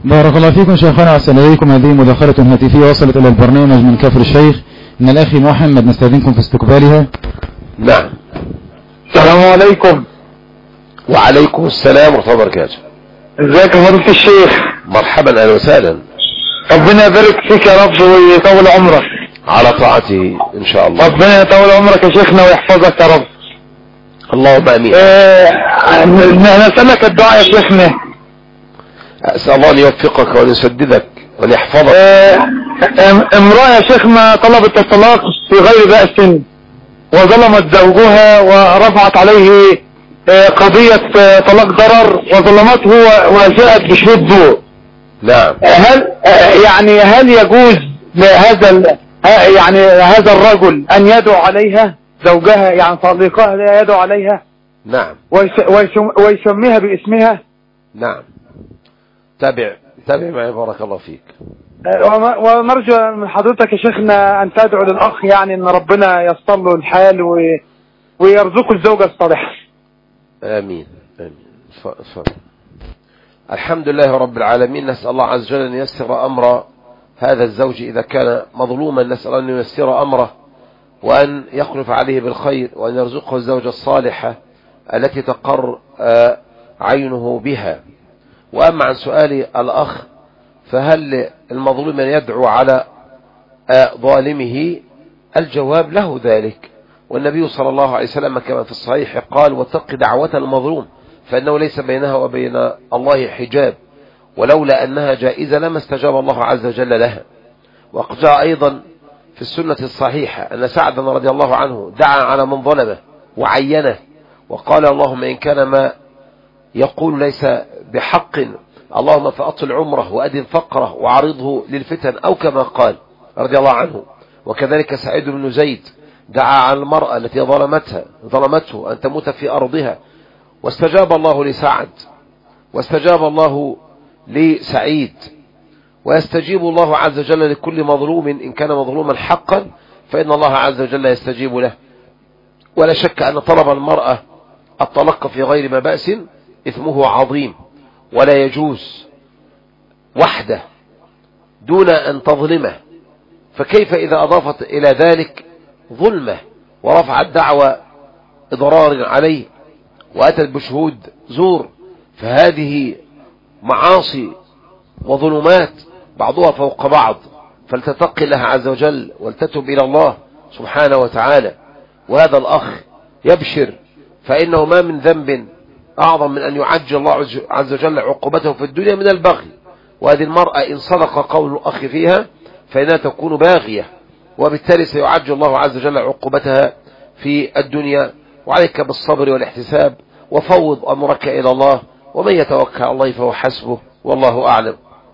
بارك الله فيكم شيخنا وأحسن إليكم. هذه مداخلة هاتفية وصلت إلى البرنامج من كفر الشيخ من الأخ محمد، نستأذنكم في استقبالها. نعم. السلام عليكم. وعليكم السلام ورحمة الله وبركاته. ازيك يا فضيلة الشيخ؟ مرحبا، أهلا وسهلا. ربنا يبارك فيك يا رب ويطول عمرك على طاعته إن شاء الله. ربنا يطول عمرك يا شيخنا ويحفظك يا رب. اللهم آمين. نسألك الدعاء يا شيخنا. أسأل الله أن يوفقك وأن يسددك وأن يحفظك. امرأة يا شيخنا طلبت الطلاق في غير بأس، وظلمت زوجها ورفعت عليه قضية طلاق ضرر وظلمته وجاءت بشهود زور. نعم. هل يجوز لهذا هذا الرجل أن يدعو عليها زوجها، يعني طليقها يدعو عليها؟ نعم. ويسميها باسمها؟ نعم. تابع معي بارك الله فيك. ونرجو من حضرتك يا شيخنا أن تدعو للأخ، يعني أن ربنا ييسر له الحال ويرزقه الزوجة الصالحة. آمين آمين. الحمد لله رب العالمين. نسأل الله عز وجل أن ييسر أمر هذا الزوج إذا كان مظلوما، نسأل أن ييسر أمره وأن يخلف عليه بالخير وأن يرزقه الزوجة الصالحة التي تقر عينه بها. وأما عن سؤال الأخ، فهل المظلوم من يدعو على ظالمه؟ الجواب له ذلك، والنبي صلى الله عليه وسلم كما في الصحيح قال: واتق دعوة المظلوم فإنه ليس بينها وبين الله حجاب، ولولا أنها جائزة لما استجاب الله عز وجل لها. وجاء أيضا في السنة الصحيحة أن سعدا رضي الله عنه دعا على من ظلمه وعينه وقال: اللهم إن كان ما يقول ليس بحق اللهم فأطل عمره وأدن فقره وعرضه للفتن، أو كما قال رضي الله عنه. وكذلك سعيد بن زيد دعا على المرأة التي ظلمته أن تموت في أرضها، واستجاب الله لسعد واستجاب الله لسعيد، ويستجيب الله عز وجل لكل مظلوم إن كان مظلوما حقا، فإن الله عز وجل يستجيب له. ولا شك أن طلب المرأة الطلاق في غير ما بأس إثمه عظيم، ولا يجوز وحده دون أن تظلمه، فكيف إذا أضافت إلى ذلك ظلمه ورفعت دعوى إضرار عليه وأتت بشهود زور؟ فهذه معاصي وظلمات بعضها فوق بعض، فلتتقي الله عز وجل ولتتب إلى الله سبحانه وتعالى. وهذا الأخ يبشر، فإنه ما من ذنب أعظم من أن يعجل الله عز وجل عقوبته في الدنيا من البغي. وهذه المرأة إن صدق قول الأخ فيها فإنها تكون باغية، وبالتالي سيعجل الله عز وجل عقوبتها في الدنيا. وعليك بالصبر والاحتساب، وفوض أمرك إلى الله، ومن يتوكل على الله فهو حسبه، والله أعلم.